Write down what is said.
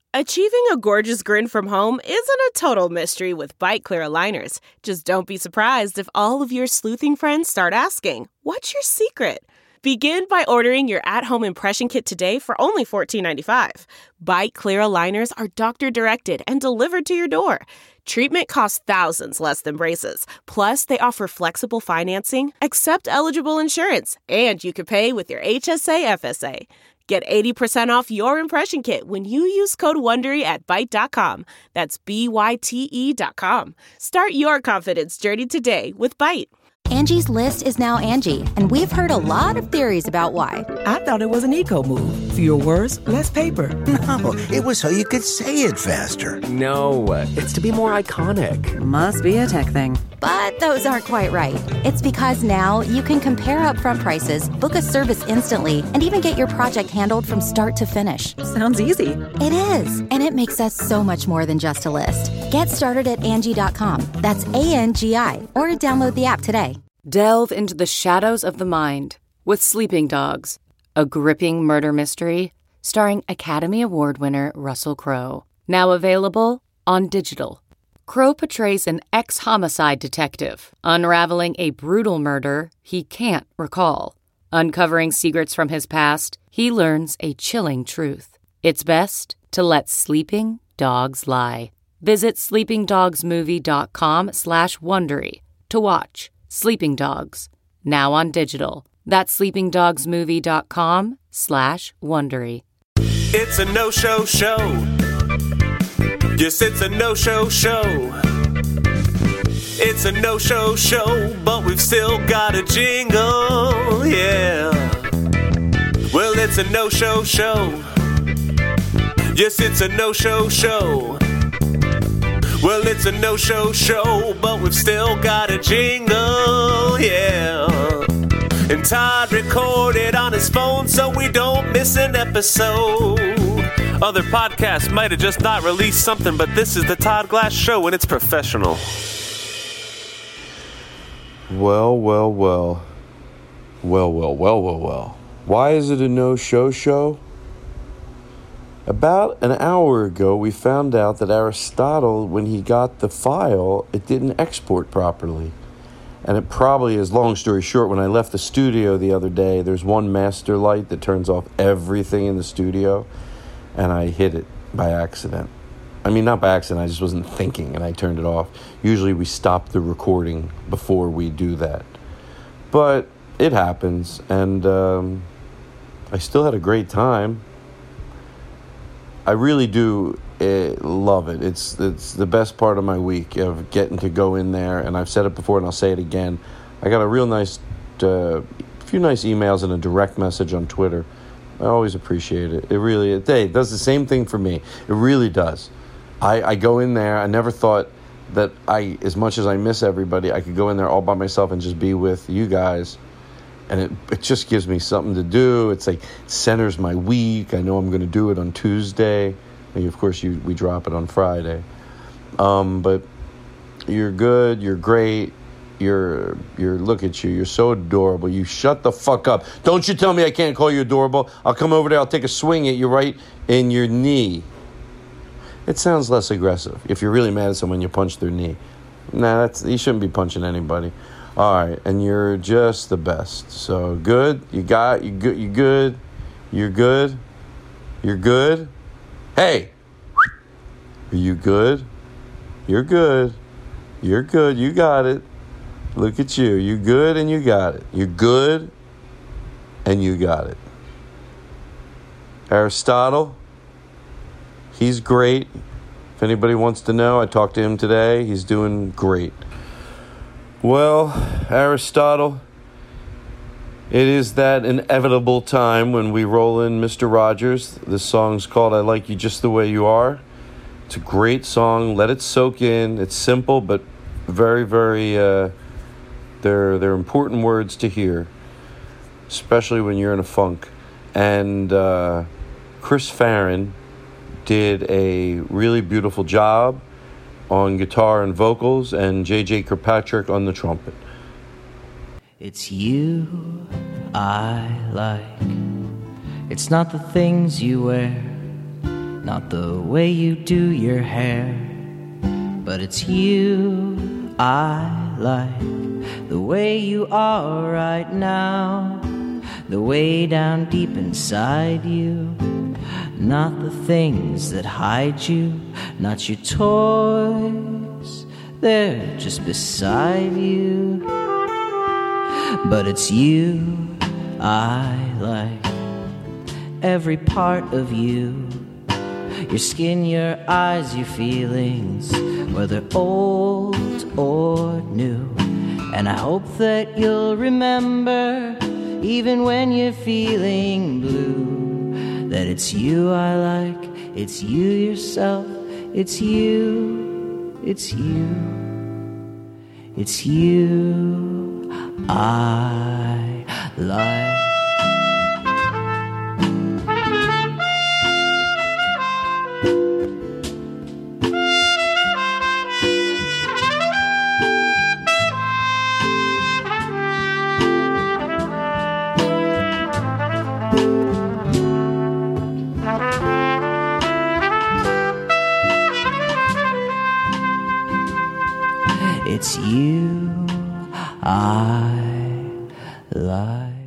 Achieving a gorgeous grin from home isn't a total mystery with Byte Clear aligners. Just don't be surprised if all of your sleuthing friends start asking, "What's your secret?" Begin by ordering your at-home impression kit today for only $14.95. Byte Clear aligners are doctor-directed and delivered to your door. Treatment costs thousands less than braces. Plus, they offer flexible financing, accept eligible insurance, and you can pay with your HSA FSA. Get 80% off your impression kit when you use code WONDERY at Byte.com. That's BYTE.com. Start your confidence journey today with Byte. Angie's List is now Angie, and we've heard a lot of theories about why. I thought it was an eco move. Fewer words, less paper. No, it was so you could say it faster. No, it's to be more iconic. Must be a tech thing. But those aren't quite right. It's because now you can compare upfront prices, book a service instantly, and even get your project handled from start to finish. Sounds easy. It is, and it makes us so much more than just a list. Get started at Angie.com. That's ANGI, or download the app today. Delve into the shadows of the mind with Sleeping Dogs, a gripping murder mystery starring Academy Award winner Russell Crowe. Now available on digital. Crowe portrays an ex-homicide detective unraveling a brutal murder he can't recall. Uncovering secrets from his past, he learns a chilling truth. It's best to let sleeping dogs lie. Visit sleepingdogsmovie.com/Wondery to watch Sleeping Dogs, now on digital. That's sleepingdogsmovie.com/Wondery. It's a no-show show. Yes, it's a no-show show. It's a no-show show, but we've still got a jingle, yeah. Well, it's a no-show show. Yes, it's a no-show show. Well, it's a no-show show, but we've still got a jingle, yeah. And Todd recorded on his phone so we don't miss an episode. Other podcasts might have just not released something, but this is the Todd Glass Show and it's professional. Well. Why is it a no-show show? About an hour ago, we found out that Aristotle, when he got the file, it didn't export properly. And it probably is, long story short, when I left the studio the other day, there's one master light that turns off everything in the studio, and I hit it by accident. I mean, not by accident, I just wasn't thinking, and I turned it off. Usually we stop the recording before we do that. But it happens, and I still had a great time. I really do love it. It's the best part of my week, of getting to go in there, and I've said it before and I'll say it again. I got a real nice, few nice emails and a direct message on Twitter. I always appreciate it. It does the same thing for me. It really does. I go in there. I never thought that as much as I miss everybody, I could go in there all by myself and just be with you guys. And it just gives me something to do. It's like centers my week. I know I'm going to do it on Tuesday. And of course, we drop it on Friday. But you're good. You're great. Look at you. You're so adorable. You shut the fuck up. Don't you tell me I can't call you adorable. I'll come over there. I'll take a swing at you right in your knee. It sounds less aggressive. If you're really mad at someone, you punch their knee. Nah, you shouldn't be punching anybody. All right, and you're just the best. So good. You good. You're good. You're good. Hey, are you good? You're good. You're good. You got it. Look at you. You good and you got it. You're good and you got it. Aristotle, he's great. If anybody wants to know, I talked to him today. He's doing great. Well, Aristotle, it is that inevitable time when we roll in Mr. Rogers. This song's called I Like You Just the Way You Are. It's a great song. Let it soak in. It's simple, but very, very, they're important words to hear, especially when you're in a funk. And Chris Farron did a really beautiful job on guitar and vocals, and J.J. Kirkpatrick on the trumpet. It's you I like. It's not the things you wear, not the way you do your hair, but it's you I like, the way you are right now, the way down deep inside you, not the things that hide you, not your toys, they're just beside you, but it's you I like, every part of you, your skin, your eyes, your feelings, whether old or new. And I hope that you'll remember, even when you're feeling blue, that it's you I like, it's you yourself, it's you, it's you, it's you I like. It's you I like.